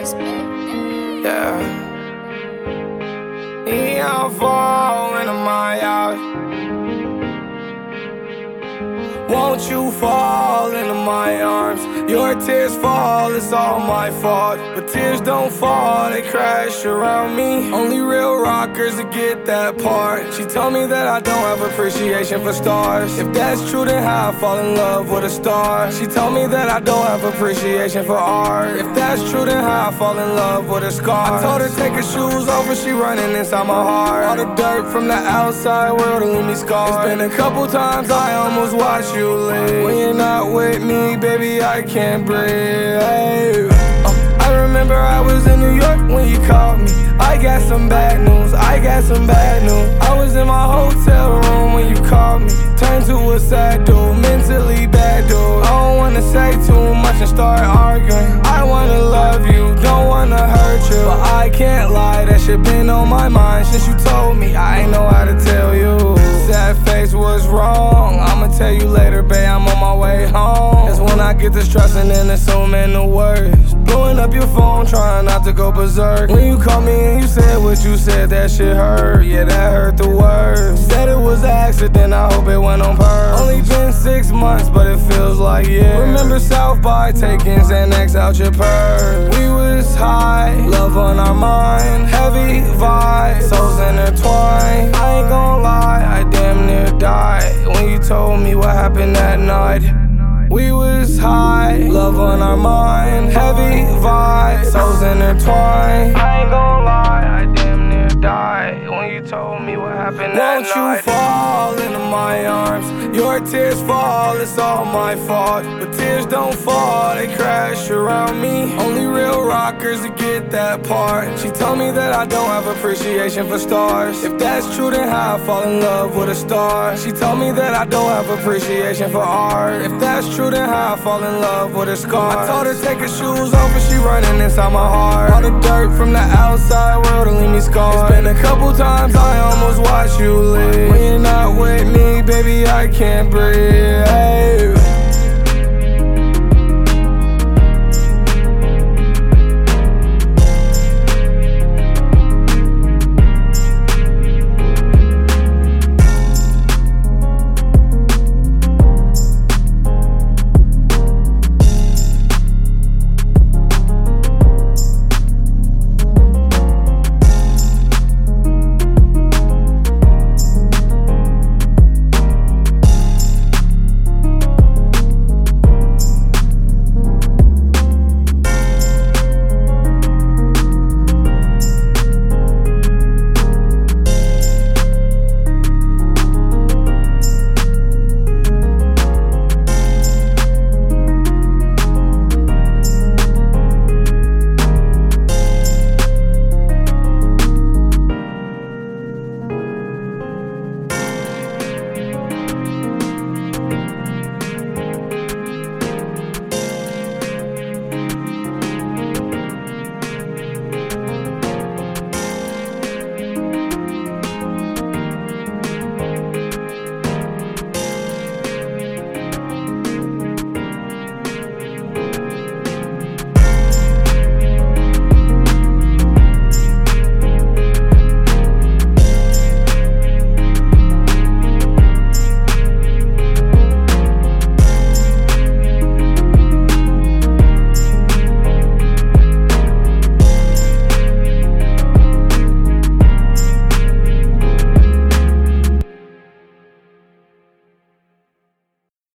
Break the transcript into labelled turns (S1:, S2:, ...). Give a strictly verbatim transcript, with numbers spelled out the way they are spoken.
S1: Yeah. Neon fall into my eyes. Won't you fall into my arms? Your tears fall, it's all my fault. But tears don't fall, they crash around me. Only real rockers that get that part. She told me that I don't have appreciation for stars. If that's true, then how I fall in love with a star. She told me that I don't have appreciation for art. If that's true, then how I fall in love with a scar. I told her take her shoes off, but she running inside my heart. All the dirt from the outside world to leave me scarred. It's been a couple times I almost watched you leave. When you're not with me, baby, I can't breathe. uh, I remember I was in New York when you called me. I got some bad news, I got some bad news. I was in my hotel room when you called me. Turned to a sad dude, mentally bad dude. I don't wanna say too much and start arguing. I wanna love you, don't wanna hurt you, but I can't lie, that shit been on my mind since you told me. I ain't know how to tell you. Sad face was wrong, I'ma tell you later, babe, I'm on my way home. That's when I get to stressing and assuming the worst. Blowing up your phone, trying not to go berserk. When you called me and you said what you said, that shit hurt. Yeah, that hurt the worst. Said it was an accident, I hope it went on purpose. Only been six months, but it feels like years. Remember South by taking Xanax out your purse. We was high, love on our mind, heavy vibes, souls intertwined. I ain't gon' lie, I damn near died when you told me what happened that night. We was high, love on our mind, heavy vibes, souls intertwined. I ain't gon' lie, I damn near died when you told me what happened that night. Won't you fall into my arms? Your tears fall, it's all my fault. But tears don't fall, they crash around me. Only real rockers that get that part. She told me that I don't have appreciation for stars. If that's true, then how I fall in love with a star. She told me that I don't have appreciation for art. If that's true, then how I fall in love with a scar. I told her take her shoes off, but she running inside my heart. All the dirt from the outside world to leave me scarred. It's been a couple times I almost watched you leave. When you're not with me, baby, I can't breathe.